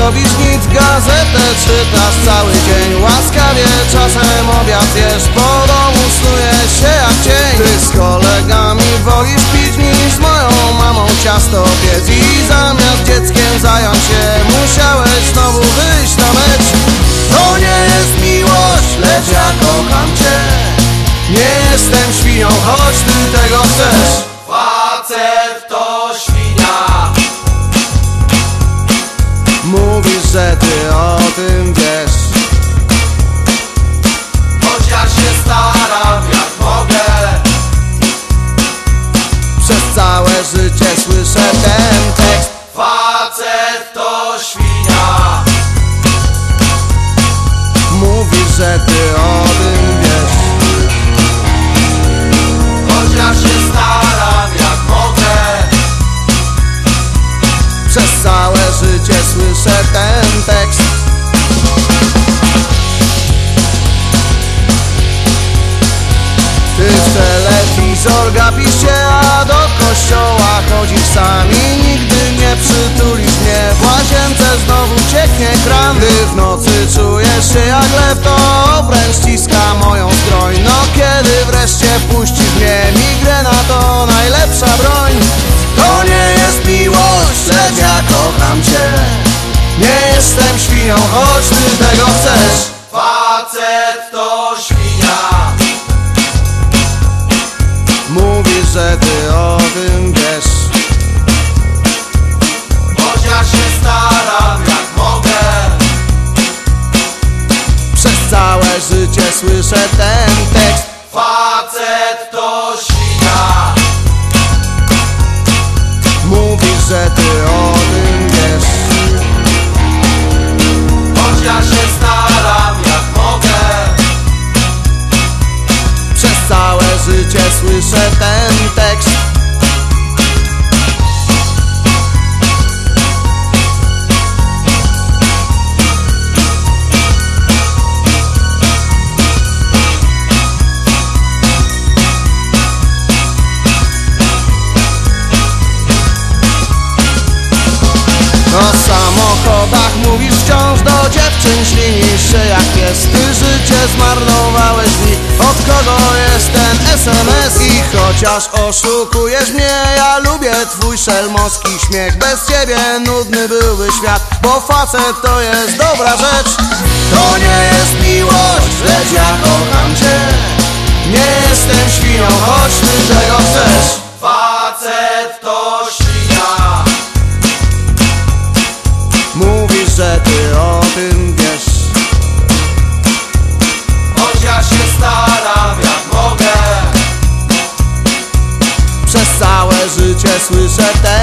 robisz nic, gazetę czytasz cały dzień. Łaskawie czasem obiad jesz, po domu snujesz się jak cień. Ty z kolegami wolisz pić niż z moją mamą ciasto piec. I zamiast dzieckiem zająć się, musiałeś znowu wyjść na mecz. To nie jest miłość, lecz ja kocham cię. Nie jestem świnią, choć ty tego chcesz. Facet to świnia. Mówisz, że ty o tym wiesz. Choć ja się staram jak mogę. Przez całe życie słyszę ten tekst. Facet to świnia. Mówisz, że ty o tym wiesz. Choć ja się staram jak mogę. Przez całe życie słyszę ten tekst. Ty w telewizor gapisz się, a do kościoła chodzisz sam i nigdy nie przytulisz mnie. W łazience znowu cieknie kran. Ty w nocy czujesz się jak lew, to obręcz ściska moją skroń. No kiedy wreszcie puścisz mnie, migrena to najlepsza broń. To nie jest miłość, lecz ja kocham cię. Nie jestem świnią, choć ty tego chcesz. Facet to świnia. Mówisz, że ty o tym wiesz. Choć ja się staram jak mogę. Przez całe życie słyszę ten tekst. Facet to świnia. Mówisz, że ty o tym wiesz. Choć ja się staram jak mogę. Przez całe życie słyszę ten tekst. O samochodach mówisz wciąż, do dziewczyn ślinisz się jak pies. Ty życie zmarnowałeś mi, od kogo jest ten SMS? I chociaż oszukujesz mnie, ja lubię twój szelmowski śmiech. Bez ciebie nudny byłby świat, bo facet to jest dobra rzecz. To nie jest miłość, lecz ja kocham cię. Nie jestem świnią, choć ty tego chcesz. Facet to świnia. Mówisz, że ty o tym wiesz. Choć ja się staram jak mogę. Przez całe życie słyszę